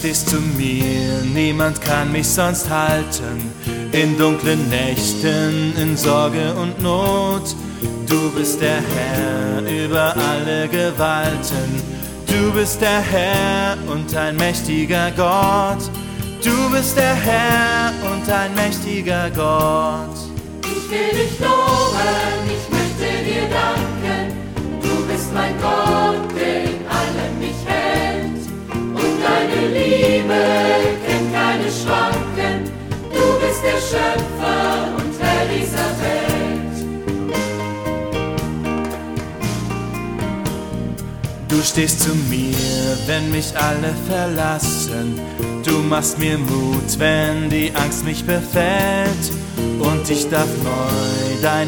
stehst zu mir, niemand kann mich sonst halten. In dunklen Nächten, in Sorge und Not. Du bist der Herr über alle Gewalten. Du bist der Herr und ein mächtiger Gott. Du bist der Herr und ein mächtiger Gott. Ich will dich loben, ich möchte dir danken. Du bist mein Gott, der in allem mich hält. Und deine Liebe kennt keine Schranken. Du bist der Schöpfer und Herr dieser Welt. Du stehst zu mir, wenn mich alle verlassen. Du machst mir Mut, wenn die Angst mich befällt. Und ich darf neu dein